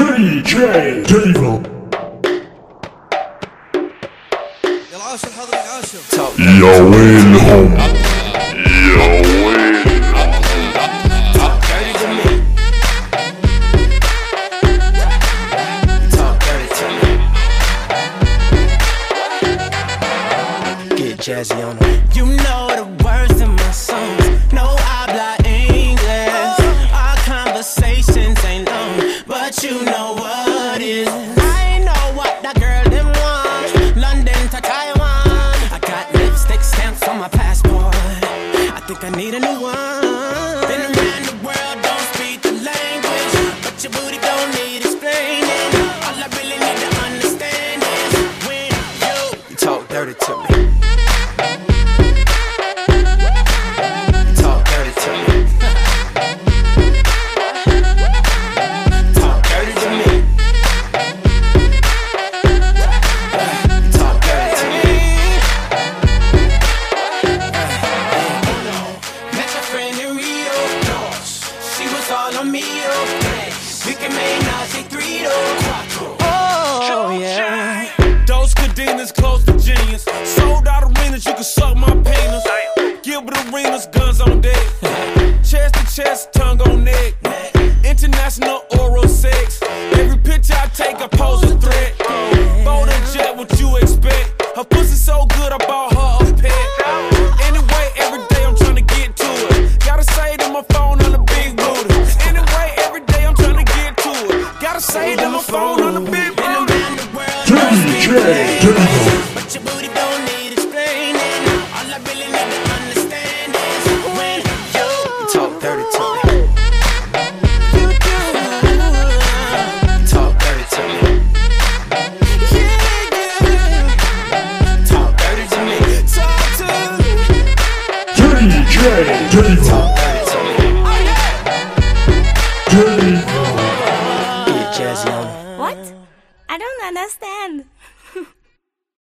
DJ Devo. يا ويلهم يا ويلهم. Get jazzy on them. You know the words in my songs. No habla English. Our conversations ain't long, but you know what is. I know what that girl them want. London to Taiwan. I got lipstick stamps on my passport. I think I need a new one. Been around the world, don't speak the language, but your booty don't need explaining. All I really need to understand is when you talk dirty to me. Close to genius. Sold out arenas, you can suck my penis. Gilbert Arenas, guns on deck. Chest to chest, tongue on neck. International oral sex. Every picture I take, I pose a threat. Bold and jet, what you expect? Her pussy so good, I bought her a pet. Anyway, every day I'm trying to get to it. Gotta say to my phone on the big booty. Anyway, every day I'm trying to get to it. Gotta say to my phone on the big booty. DJ Devo. But your booty don't need explaining. All I really need to understand is when you talk dirty to me. You do. Talk dirty to me. Yeah. Talk dirty to me. Talk to me. DJ Devo. Talk dirty to me. Devo. Get jazzy on it. What? I don't understand.